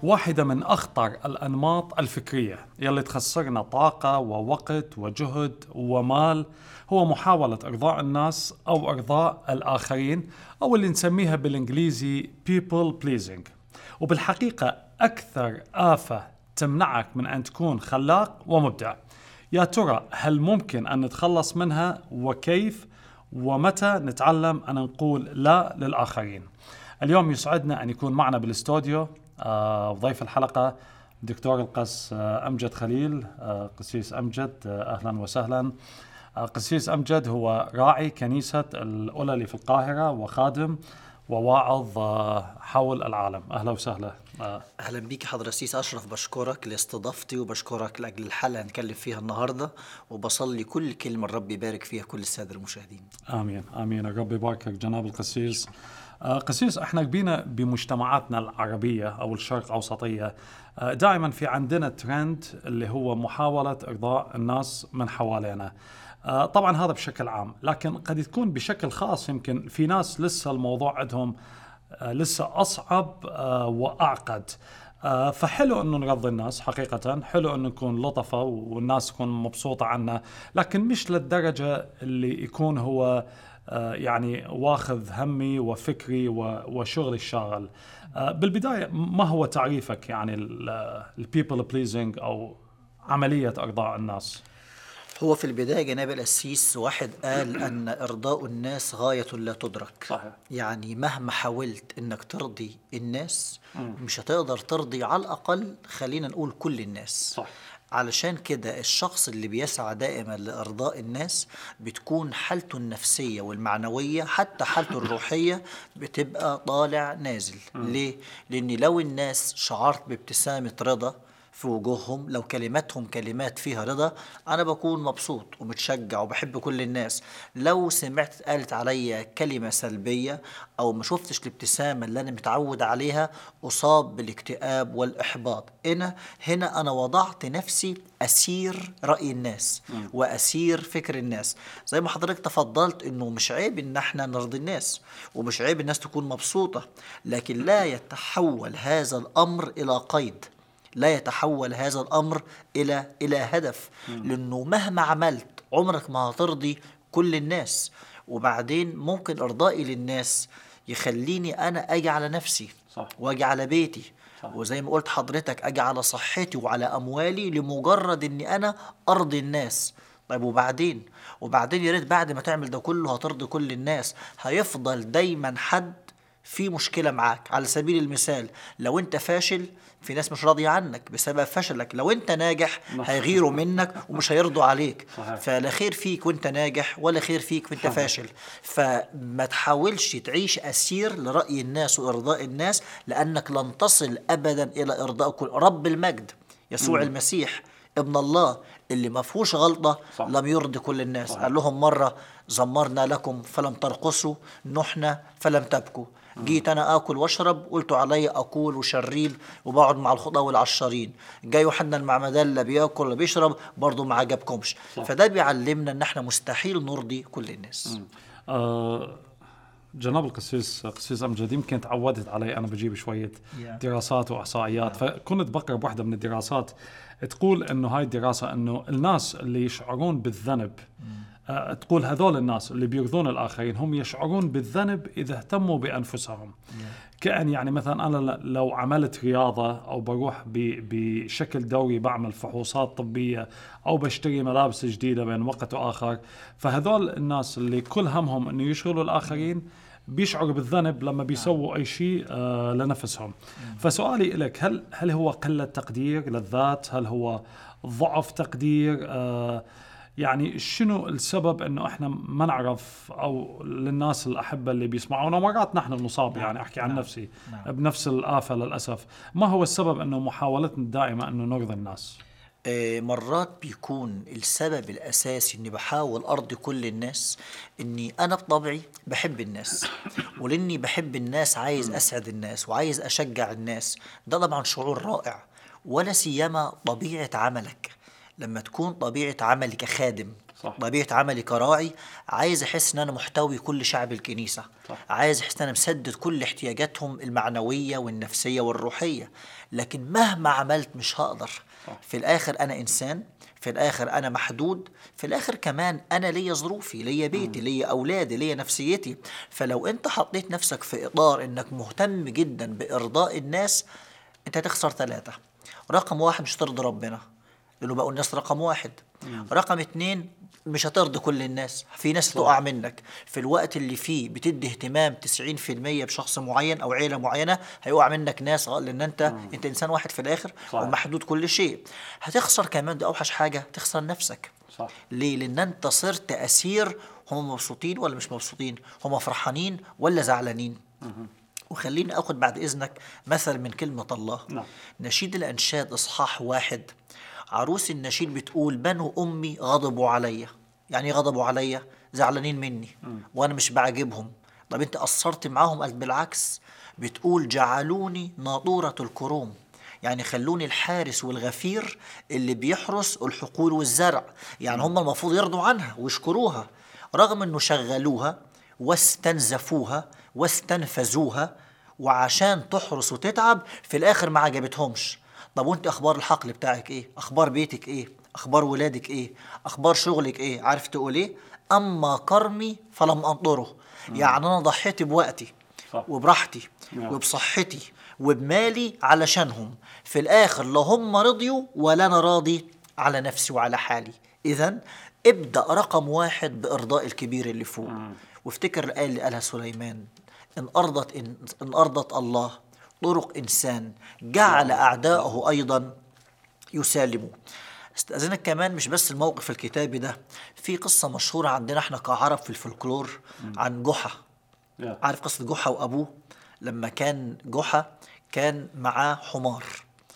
واحدة من أخطر الأنماط الفكرية يلي تخسرنا طاقة ووقت وجهد ومال، هو محاولة إرضاء الناس أو إرضاء الآخرين، أو اللي نسميها بالإنجليزي people pleasing. وبالحقيقة أكثر آفة تمنعك من أن تكون خلاق ومبدع. يا ترى هل ممكن أن نتخلص منها، وكيف، ومتى نتعلم أن نقول لا للآخرين؟ اليوم يسعدنا أن يكون معنا بالاستوديو ضيف الحلقة دكتور القس أمجد خليل. قسيس أمجد، أهلا وسهلا. قسيس أمجد هو راعي كنيسة الأولى في القاهرة وخادم وواعظ حول العالم. أهلا وسهلا. أهلا بيك حضرة السيس أشرف، بشكرك لاستضافتي وبشكرك لأجل الحلقة هنتكلم فيها النهاردة، وبصلي كل كلمة الرب يبارك فيها كل السادة المشاهدين. آمين آمين. الرب يباركك جناب القسيس. قسيس، احنا بينا بمجتمعاتنا العربية أو الشرق أوسطية دائما في عندنا ترند اللي هو محاولة إرضاء الناس من حوالينا. طبعا هذا بشكل عام، لكن قد يكون بشكل خاص يمكن في ناس لسه الموضوع عندهم لسه أصعب وأعقد. فحلو أنه نرضي الناس، حقيقة حلو أنه نكون لطفة والناس تكون مبسوطة عنا، لكن مش للدرجة اللي يكون هو يعني واخذ همي وفكري وشغلي الشاغل. بالبداية ما هو تعريفك يعني البيبل بليزنج أو عملية إرضاء الناس؟ هو في البداية جناب القسيس واحد قال أن إرضاء الناس غاية لا تدرك. صحيح. يعني مهما حاولت إنك ترضي الناس مش هتقدر ترضي على الأقل خلينا نقول كل الناس. صح. علشان كده الشخص اللي بيسعى دائما لإرضاء الناس بتكون حالته النفسية والمعنوية حتى حالته الروحية بتبقى طالع نازل. ليه؟ لأن لو الناس شعرت بابتسامة رضا في وجوههم، لو كلماتهم كلمات فيها رضا، أنا بكون مبسوط ومتشجع وبحب كل الناس. لو سمعت قالت عليا كلمة سلبية أو ما شفتش الابتسامة اللي أنا متعود عليها، أصاب بالاكتئاب والإحباط. هنا أنا وضعت نفسي أسير رأي الناس وأسير فكر الناس. زي ما حضرتك تفضلت إنه مش عيب إن احنا نرضي الناس ومش عيب الناس تكون مبسوطة، لكن لا يتحول هذا الأمر إلى قيد، لا يتحول هذا الأمر إلى هدف. لأنه مهما عملت عمرك ما هترضي كل الناس، وبعدين ممكن إرضائي للناس يخليني أنا أجي على نفسي. صح. وأجي على بيتي. صح. وزي ما قلت حضرتك أجي على صحتي وعلى أموالي لمجرد أني أنا أرضي الناس. طيب وبعدين يا ريت بعد ما تعمل ده كله هترضي كل الناس، هيفضل دايما حد في مشكلة معاك. على سبيل المثال لو انت فاشل في ناس مش راضية عنك بسبب فشلك، لو انت ناجح هيغيروا منك ومش هيرضوا عليك. فلا خير فيك وانت ناجح ولا خير فيك وانت فاشل. فما تحاولش تعيش أسير لرأي الناس وإرضاء الناس، لأنك لن تصل أبدا إلى إرضاء كل. رب المجد يسوع المسيح ابن الله اللي ما فيهوش غلطة لم يرضي كل الناس. قال لهم مرة: زمرنا لكم فلم ترقصوا، نحنا فلم تبكوا. جيت أنا آكل واشرب، قلتوا علي أقول وشريب وبقعد مع الخطأ والعشارين. جاي يوحنا المعمدان لا بياكل ولا بيشرب، برضو ما عجبكمش. فده بيعلمنا ان احنا مستحيل نرضي كل الناس. جناب قسيس أمجد، يمكن تعودت علي أنا بجيب شوية دراسات وإحصائيات، فكنت بقرأ بواحدة من الدراسات تقول إنه هاي الدراسة إنه الناس اللي يشعرون بالذنب، تقول هذول الناس اللي بيرضون الآخرين هم يشعرون بالذنب إذا اهتموا بأنفسهم. كأن يعني مثلا أنا لو عملت رياضة أو بروح بشكل دوري بعمل فحوصات طبية أو بشتري ملابس جديدة بين وقت وآخر، فهذول الناس اللي كل همهم أنه يشغلوا الآخرين بيشعروا بالذنب لما بيسووا أي شيء لنفسهم. فسؤالي لك، هل هو قلة تقدير للذات؟ هل هو ضعف تقدير؟ يعني شنو السبب انه احنا ما نعرف، او للناس الاحبه اللي بيسمعونا مرات نحن نصاب، يعني احكي عن نفسي بنفس الآفة للاسف. ما هو السبب انه محاولتنا دائما انه نرضي الناس؟ مرات بيكون السبب الأساسي إني بحاول أرضي كل الناس إني أنا بطبعي بحب الناس، ولأني بحب الناس عايز أسعد الناس وعايز أشجع الناس. ده طبعا شعور رائع، ولا سيما طبيعة عملك. لما تكون طبيعة عملك خادم صح. طبيعة عملي كراعي عايز أحس إن أنا محتوي كل شعب الكنيسة. صح. عايز أحس إن أنا مسدد كل احتياجاتهم المعنوية والنفسية والروحية. لكن مهما عملت مش هقدر. صح. في الآخر أنا إنسان، في الآخر أنا محدود، في الآخر كمان أنا ليا ظروفي، ليا بيتي، ليا أولادي، ليا نفسيتي. فلو أنت حطيت نفسك في إطار إنك مهتم جدا بإرضاء الناس، أنت هتخسر 3. رقم 1 مش هترضي ربنا لأنه بقوا الناس رقم 1. رقم 2 مش هترضي كل الناس، في ناس تقع منك في الوقت اللي فيه بتدي اهتمام 90% بشخص معين أو عيلة معينة، هيقع منك ناس لأن أنت إنسان واحد في الآخر. صح. ومحدود كل شيء. هتخسر كمان، ده أوحش حاجة، تخسر نفسك. صح. ليه؟ لأن أنت صرت أسير. هم مبسوطين ولا مش مبسوطين؟ هم فرحانين ولا زعلانين؟ وخليني أخذ بعد إذنك مثل من كلمة الله. نعم. نشيد الأنشاد إصحاح 1، عروس النشيد بتقول: بنو أمي غضبوا عليا. يعني غضبوا عليا؟ زعلانين مني وأنا مش بعجبهم. طب أنت قصرت معاهم؟ قال بالعكس، بتقول: جعلوني ناطورة الكروم. يعني خلوني الحارس والغفير اللي بيحرس الحقول والزرع. يعني هم المفروض يرضوا عنها ويشكروها، رغم أنه شغلوها واستنزفوها واستنفذوها، وعشان تحرس وتتعب في الآخر ما عجبتهمش. طب وانت أخبار الحقل بتاعك إيه؟ أخبار بيتك إيه؟ أخبار ولادك إيه؟ أخبار شغلك إيه؟ عارف تقول إيه؟ أما كرمي فلم أنطره. يعني أنا ضحيت بوقتي وبراحتي وبصحتي وبمالي علشانهم، في الآخر لا هم رضيوا ولا أنا راضي على نفسي وعلى حالي. إذن ابدأ رقم 1 بإرضاء الكبير اللي فوق. وافتكر الآية اللي قالها سليمان: إن أرضت الله طرق إنسان جعل أعداءه أيضا يسالموا. استأذنك كمان، مش بس الموقف الكتابي ده، في قصة مشهورة عندنا احنا كعرب في الفولكلور عن جحا. عارف قصة جحا وأبوه؟ لما كان جحا كان معاه حمار،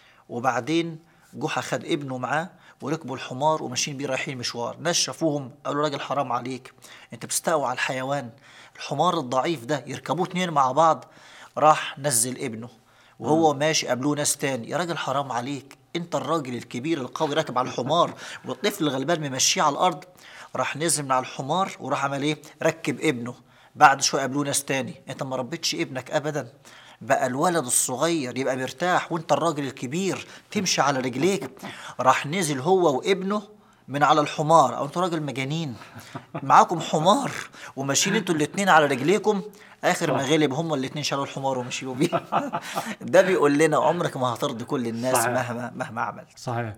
وبعدين جحا خد ابنه معاه وركبوا الحمار وماشيين بيه رايحين مشوار. ناس شافوهم قالوا: راجل حرام عليك، انت بتستقوى على الحيوان، الحمار الضعيف ده يركبوه 2 مع بعض. راح نزل ابنه وهو ماشي، قابلوه ناس تاني: يا راجل حرام عليك، انت الراجل الكبير القوي راكب على الحمار والطفل الغلبان ممشيه على الارض. راح نزل من على الحمار وراح عمل ايه؟ ركب ابنه. بعد شويه قابلوه ناس تاني: انت ما ربيتش ابنك ابدا، بقى الولد الصغير يبقى مرتاح وانت الراجل الكبير تمشي على رجليك. راح نزل هو وابنه من على الحمار. او انتوا راجل مجانين، معاكم حمار وماشيين انتوا الاتنين على رجليكم. اخر ما غلب هم الاتنين شالوا الحمار ومشيوا بيه. ده بيقول لنا عمرك ما هترضي كل الناس. صحيح. مهما عملت. صحيح.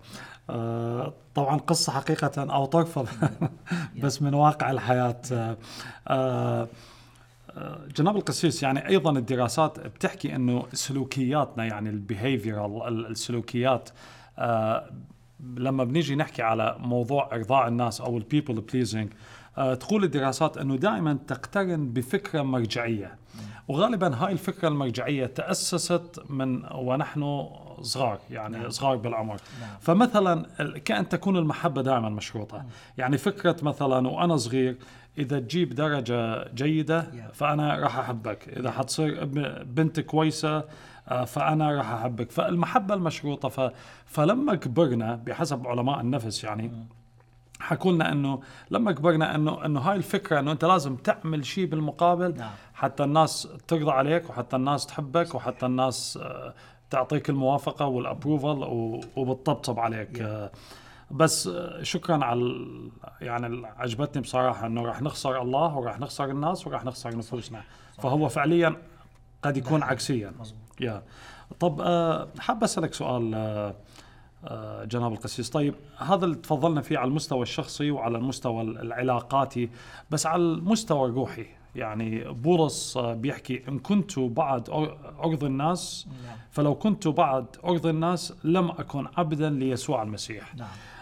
طبعا قصة حقيقة أو طرفة بس من واقع الحياة. جناب القسيس، يعني أيضا الدراسات بتحكي أنه سلوكياتنا، يعني البيهيفيرال، السلوكيات، لما بنيجي نحكي على موضوع إرضاء الناس أو البيبل بليزنج، تقول الدراسات أنه دائما تقترن بفكرة مرجعية، وغالبا هاي الفكرة المرجعية تأسست من ونحن صغار، يعني صغار بالعمر. فمثلا كأن تكون المحبة دائما مشروطة. يعني فكرة مثلا وأنا صغير إذا تجيب درجة جيدة فأنا راح أحبك، إذا حتصير بنت كويسة فأنا راح أحبك. فالمحبة المشروطة. فلما كبرنا بحسب علماء النفس، يعني حكوا لنا انه لما كبرنا انه هاي الفكره انه انت لازم تعمل شيء بالمقابل حتى الناس ترضى عليك وحتى الناس تحبك وحتى الناس تعطيك الموافقه والابروفل وبتطبطب عليك. بس شكرا على يعني عجبتني بصراحه انه راح نخسر الله وراح نخسر الناس وراح نخسر نفوسنا. فهو فعليا قد يكون عكسيا. طب حاب اسالك سؤال جناب القسيس. طيب هذا اللي تفضلنا فيه على المستوى الشخصي وعلى المستوى العلاقاتي، بس على المستوى الروحي، يعني بولس بيحكي: إن كنت بعد أرضي الناس فلو كنت بعد أرضي الناس لم أكن عبدا ليسوع المسيح.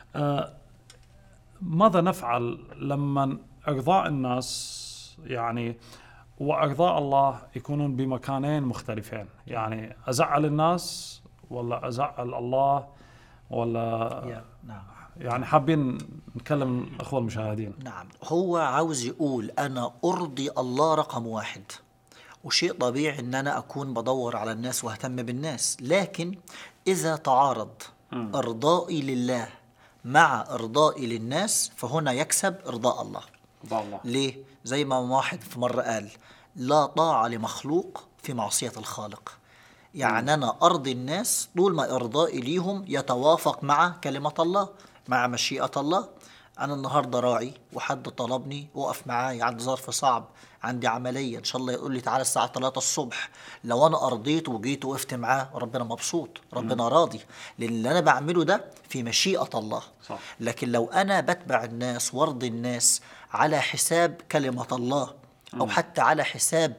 ماذا نفعل لما إرضاء الناس يعني وإرضاء الله يكونون بمكانين مختلفين؟ يعني أزعل الناس ولا أزعل الله ولا يعني حابين نكلم الأخوة المشاهدين. نعم، هو عاوز يقول أنا أرضي الله رقم 1، وشيء طبيعي أن أنا أكون بدور على الناس واهتم بالناس. لكن إذا تعارض إرضائي لله مع إرضائي للناس فهنا يكسب إرضاء الله. ليه؟ زي ما واحد في مرة قال: لا طاعة لمخلوق في معصية الخالق. يعني أنا أرضي الناس طول ما إرضائي ليهم يتوافق مع كلمة الله، مع مشيئة الله. أنا النهاردة راعي وحد طلبني وقف معاي، عندي ظرف صعب، عندي عملية إن شاء الله، يقول لي تعالى الساعة 3 الصبح، لو أنا أرضيت وجيت وقفت معاه ربنا مبسوط، ربنا راضي، لأن اللي أنا بعمله ده في مشيئة الله. صح. لكن لو أنا بتبع الناس وارضي الناس على حساب كلمة الله، أو حتى على حساب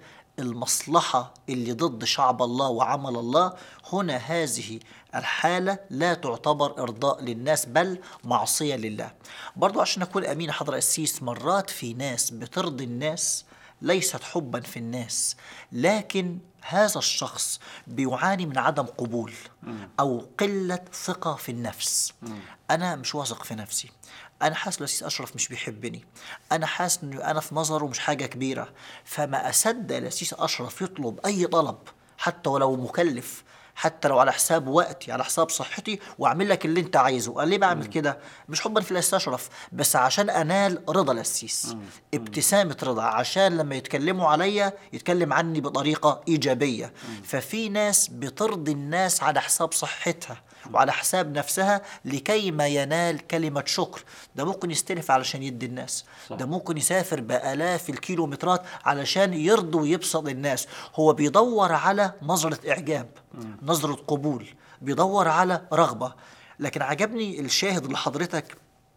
المصلحة اللي ضد شعب الله وعمل الله، هنا هذه الحالة لا تعتبر إرضاء للناس بل معصية لله. برضو عشان أكون أمين حضر السيس، مرات في ناس بترضي الناس ليست حبا في الناس، لكن هذا الشخص بيعاني من عدم قبول أو قلة ثقة في النفس. أنا مش واثق في نفسي، أنا حاسس الأسيس أشرف مش بيحبني، أنا حاسس إنه أنا في نظره مش حاجة كبيرة، فما أصدق الأسيس أشرف يطلب أي طلب حتى ولو مكلف، حتى لو على حساب وقتي، على حساب صحتي، واعمل لك اللي انت عايزه. قال ليه بعمل كده؟ مش حبا في الأسيس أشرف، بس عشان انال رضا الأسيس، ابتسامة رضا، عشان لما يتكلموا عليا يتكلم عني بطريقة إيجابية. ففي ناس بترضي الناس على حساب صحتها وعلى حساب نفسها لكي ما ينال كلمة شكر. ده ممكن يستلف علشان يدي الناس، ده ممكن يسافر بآلاف الكيلومترات علشان يرضي ويبسط الناس. هو بيدور على نظرة إعجاب، نظرة قبول، بيدور على رغبة. لكن عجبني الشاهد اللي حضرتك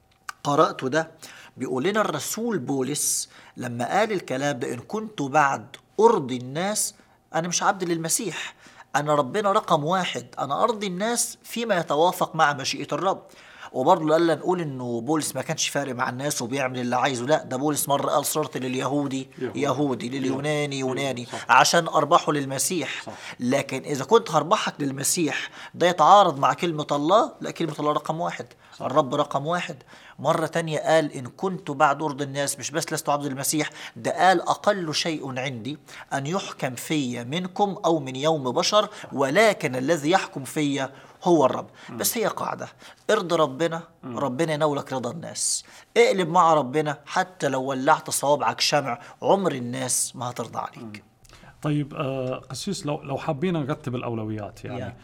قرأته ده، بيقول لنا الرسول بولس لما قال الكلام ده: إن كنت بعد أرضي الناس، أنا مش عبد للمسيح، أنا ربنا رقم واحد، أنا أرضي الناس فيما يتوافق مع مشيئة الرب. وبرضه قال نقول إنه بولس ما كانش فارق مع الناس وبيعمل اللي عايزه، لا، ده بولس مرة قال: صرت لليهودي يهودي، لليوناني يوناني، عشان أربحه للمسيح. لكن إذا كنت هربحك للمسيح ده يتعارض مع كلمة الله، لا، كلمة الله رقم واحد، الرب رقم واحد. مرة تانية قال: إن كنت بعد أرض الناس، مش بس لست عبد المسيح، ده قال: أقل شيء عندي أن يحكم في منكم أو من يوم بشر، ولكن الذي يحكم في هو الرب. بس هي قاعدة: ارضى ربنا، ربنا ينولك رضا الناس. اقلب مع ربنا، حتى لو ولعت صوابعك شمع عمر الناس ما هترضى عليك. طيب قسيس، لو حابين نرتب الأولويات يعني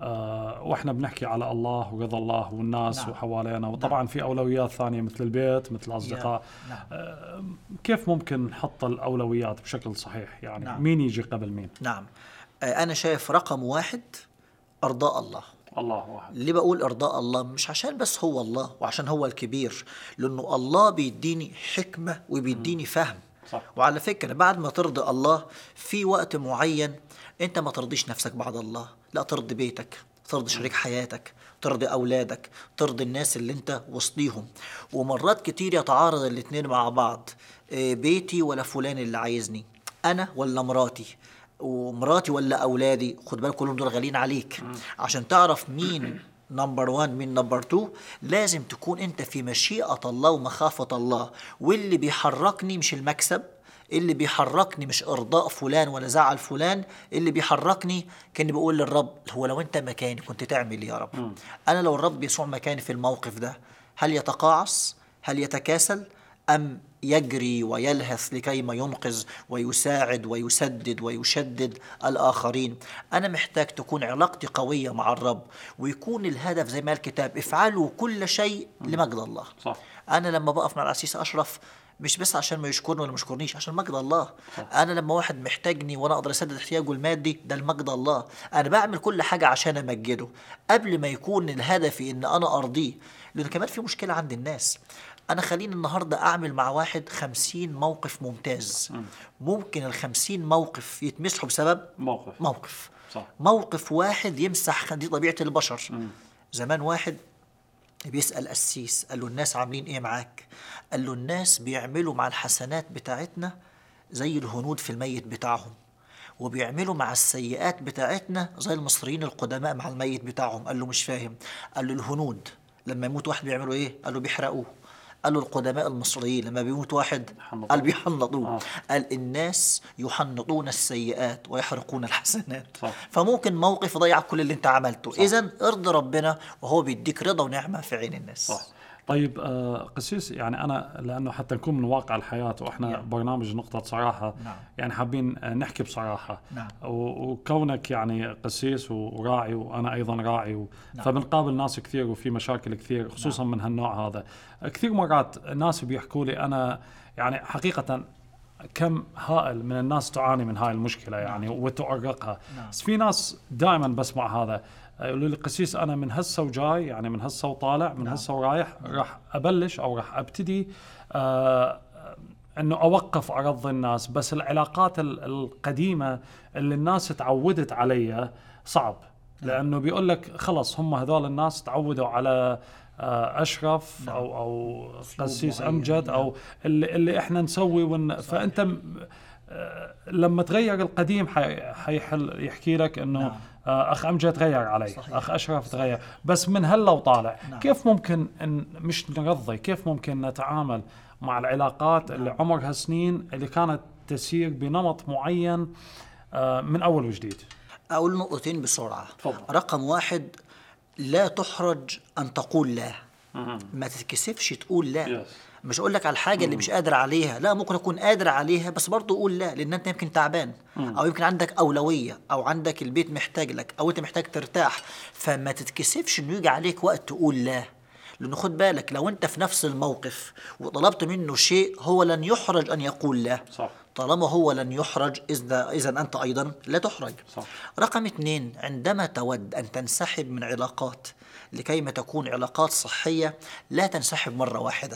واحنا بنحكي على الله ورضا الله والناس نعم. وحوالينا، وطبعا نعم. في أولويات ثانية مثل البيت، مثل الأصدقاء. نعم. كيف ممكن نحط الأولويات بشكل صحيح يعني؟ نعم. مين يجي قبل مين؟ نعم. أنا شايف رقم واحد أرضاء الله. الله واحد. ليه بقول إرضاء الله؟ مش عشان بس هو الله وعشان هو الكبير، لأنه الله بيديني حكمة وبيديني فهم. صح. وعلى فكرة بعد ما ترضي الله في وقت معين أنت ما ترضيش نفسك بعد الله، لا، ترضي بيتك، ترضي شريك حياتك، ترضي أولادك، ترضي الناس اللي أنت وسطيهم. ومرات كتير يتعارض الاتنين مع بعض، بيتي ولا فلان اللي عايزني، أنا ولا مراتي، ومراتي ولا أولادي. خد بالك كلهم دول غالين عليك. عشان تعرف مين نمبر 1 مين نمبر 2 لازم تكون انت في مشيئة الله ومخافة الله. واللي بيحركني مش المكسب، اللي بيحركني مش إرضاء فلان ولا زعل فلان، اللي بيحركني كأني بقول للرب: هو لو انت مكاني كنت تعمل يا رب؟ أنا لو الرب يسوع مكاني في الموقف ده، هل يتقاعس؟ هل يتكاسل؟ أم يجري ويلهث لكي ما ينقذ ويساعد ويسدد ويشدد الآخرين؟ أنا محتاج تكون علاقتي قوية مع الرب، ويكون الهدف زي ما الكتاب: افعلوا كل شيء لمجد الله. صح. أنا لما بقف مع الأسيس أشرف مش بس عشان ما يشكرني ولا ما يشكرنيش، عشان مجد الله. أنا لما واحد محتاجني وأنا أقدر أسدد احتياجه المادي، ده المجد الله. أنا بعمل كل حاجة عشان أمجده قبل ما يكون الهدف إن أنا أرضيه. لأن كمان في مشكلة عند الناس. أنا خليني النهاردة أعمل مع واحد 50 موقف ممتاز، ممكن 50 موقف يتمسحوا بسبب موقف. صح. موقف واحد يمسح، دي طبيعة البشر. زمان واحد بيسأل قسيس، قال له: الناس عاملين إيه معاك؟ قال له: الناس بيعملوا مع الحسنات بتاعتنا زي الهنود في الميت بتاعهم، وبيعملوا مع السيئات بتاعتنا زي المصريين القدماء مع الميت بتاعهم. قال له: مش فاهم. قال له: الهنود لما يموت واحد بيعملوا إيه؟ قال له: بيحرقوه. قالوا القدماء المصريين لما بيموت واحد قال بيحنطوه. قال الناس يحنطون السيئات ويحرقون الحسنات. صح. فممكن موقف يضيع كل اللي انت عملته. إذن ارضي ربنا وهو بيديك رضا ونعمة في عين الناس. صح. طيب قسيس، يعني أنا لأنه حتى نكون من واقع الحياة وإحنا برنامج نقطة صراحة، يعني حابين نحكي بصراحة. وكونك يعني قسيس وراعي وأنا أيضا راعي فبنقابل ناس كثير وفي مشاكل كثير خصوصا من هالنوع هذا. كثير مرات ناس بيحكوا لي أنا يعني حقيقة كم هائل من الناس تعاني من هاي المشكلة يعني وتؤرقها. بس في ناس دائما بسمع هذا يقولوا لي قسيس أنا من هسه وجاي، يعني من هسه وطالع، من هسه ورايح راح أبلش أو راح أبتدي أنه أوقف أرض الناس، بس العلاقات القديمة اللي الناس تعودت عليها صعب. لأنه بيقول لك خلص هم هذول الناس تعودوا على أشرف أو قسيس أمجد أو اللي إحنا نسوي فأنت لما تغير القديم حيحل يحكي لك إنه أخ أمجد تغير علي. صحيح. أخ أشرف تغير. بس من هلا وطالع كيف ممكن إن مش نرضي، كيف ممكن نتعامل مع العلاقات اللي عمرها سنين اللي كانت تسير بنمط معين من أول وجديد؟ أقول نقطتين بسرعة. رقم 1، لا تحرج أن تقول لا. ما تتكسفش تقول لا. مش أقول لك على الحاجة اللي مش قادر عليها، لا ممكن أكون قادر عليها بس برضو أقول لا، لأن أنت يمكن تعبان أو يمكن عندك أولوية أو عندك البيت محتاج لك أو أنت محتاج ترتاح. فما تتكسفش إنه يجي عليك وقت تقول لا، لأنه خد بالك لو أنت في نفس الموقف وطلبت منه شيء هو لن يحرج أن يقول لا. صح. طالما هو لن يحرج إذا أنت أيضا لا تحرج. صح. رقم 2، عندما تود أن تنسحب من علاقات لكيما تكون علاقات صحية لا تنسحب مرة واحدة،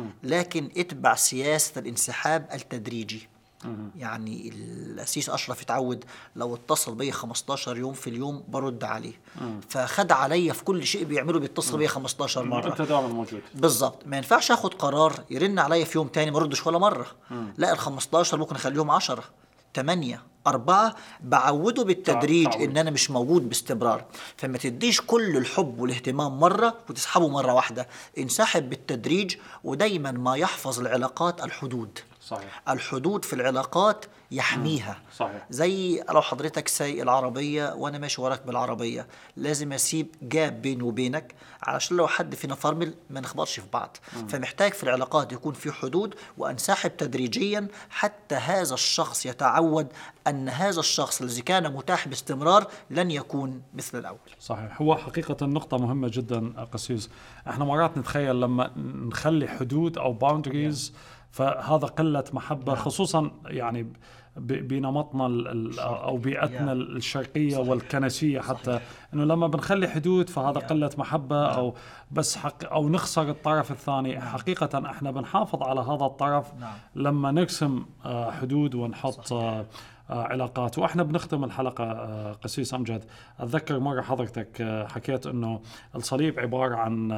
لكن اتبع سياسة الانسحاب التدريجي. يعني الأسيس أشرف يتعود لو اتصل بي 15 يوم في اليوم برد عليه، فخد علي في كل شيء بيعمله بيتصل بي 15 مرة. أنت دائما موجود. بالضبط. ما ينفعش أخد قرار يرن علي في يوم تاني ما ردش ولا مرة. لا، 15 ممكن أخليهم 10 8 4. بعوده بالتدريج إن أنا مش موجود باستمرار. فما تديش كل الحب والاهتمام مرة وتسحبه مرة واحدة. انسحب بالتدريج، ودايما ما يحفظ العلاقات الحدود. صحيح. الحدود في العلاقات يحميها. صحيح. زي لو حضرتك سايق العربية وأنا ماشي وراك بالعربية، لازم أسيب جاب بيني وبينك علشان لو حد فينا فرمل ما نخبطش في بعض. فمحتاج في العلاقات يكون في حدود وأنسحب تدريجيا حتى هذا الشخص يتعود أن هذا الشخص الذي كان متاح باستمرار لن يكون مثل الأول. صحيح. هو حقيقة نقطة مهمة جدا قسيس. احنا مرات نتخيل لما نخلي حدود أو boundaries فهذا قلة محبة. خصوصا يعني بنمطنا أو بيئتنا الشرقية والكنسية حتى. إنه لما بنخلي حدود فهذا قلة محبة أو بس أو نخسر الطرف الثاني. حقيقة إحنا بنحافظ على هذا الطرف لما نرسم حدود ونحط علاقات. وإحنا بنختم الحلقة قسيس أمجد، أتذكر مرة حضرتك حكيت إنه الصليب عبارة عن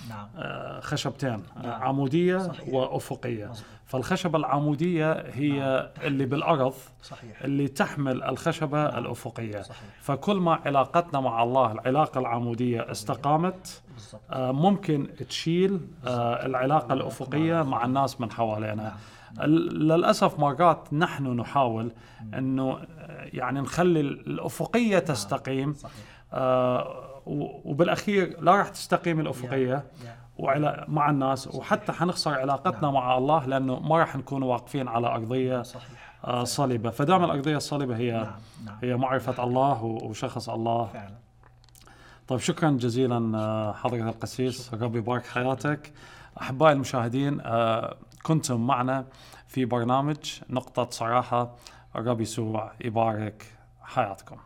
خشبتين، عمودية. صحيح. وأفقية. فالخشبة العمودية هي اللي بالأرض. صحيح. اللي تحمل الخشبة الأفقية. صحيح. فكل ما علاقتنا مع الله العلاقة العمودية استقامت ممكن تشيل العلاقة الأفقية مع الناس من حوالينا. للأسف مرات نحن نحاول أنه يعني نخلي الأفقية تستقيم. وبالأخير لا راح تستقيم الأفقية مع الناس، وحتى حنخسر علاقتنا مع الله لأنه ما راح نكون واقفين على أرضية صلبة. فدام الأرضية الصلبة هي معرفة الله وشخص الله. طيب شكرا جزيلا حضرة القسيس، ربي يبارك حياتك. أحبائي المشاهدين، كنتم معنا في برنامج نقطة صراحة. الرب يسوع يبارك حياتكم.